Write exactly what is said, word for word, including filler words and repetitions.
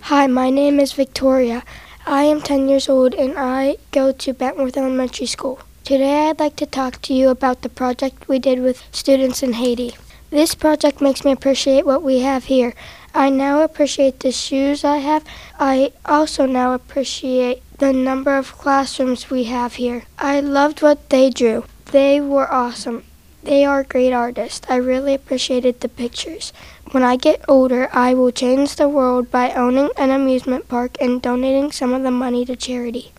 Hi, my name is Victoria. I am ten years old and I go to Bentworth Elementary School. Today I'd like to talk to you about the project we did with students in Haiti. This project makes me appreciate what we have here. I now appreciate the shoes I have. I also now appreciate the number of classrooms we have here. I loved what they drew. They were awesome. They are great artists. I really appreciated the pictures. When I get older, I will change the world by owning an amusement park and donating some of the money to charity.